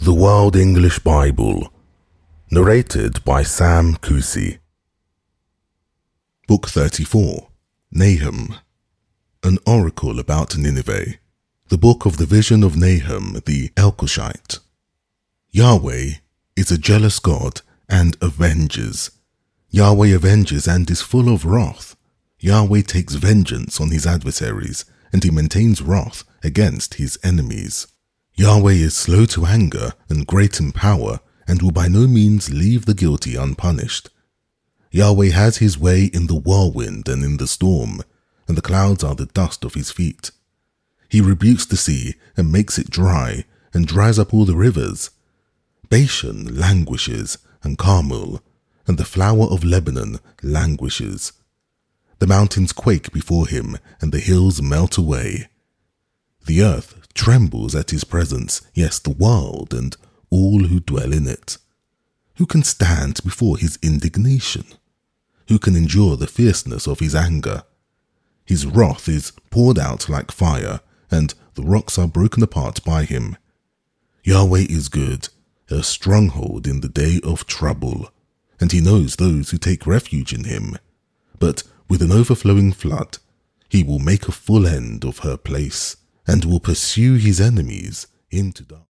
The World English Bible, narrated by Sam Kusi. Book 34, Nahum, an oracle about Nineveh, the book of the vision of Nahum the Elkoshite. Yahweh is a jealous God and avenges. Yahweh avenges and is full of wrath. Yahweh takes vengeance on his adversaries, and he maintains wrath against his enemies. Yahweh is slow to anger and great in power, and will by no means leave the guilty unpunished. Yahweh has his way in the whirlwind and in the storm, and the clouds are the dust of his feet. He rebukes the sea and makes it dry, and dries up all the rivers. Bashan languishes, and Carmel, and the flower of Lebanon languishes. The mountains quake before him, and the hills melt away. The earth trembles at his presence, yes, the world and all who dwell in it. Who can stand before his indignation? Who can endure the fierceness of his anger? His wrath is poured out like fire, and the rocks are broken apart by him. Yahweh is good, a stronghold in the day of trouble, and he knows those who take refuge in him. But with an overflowing flood, he will make a full end of her place, and will pursue his enemies into darkness.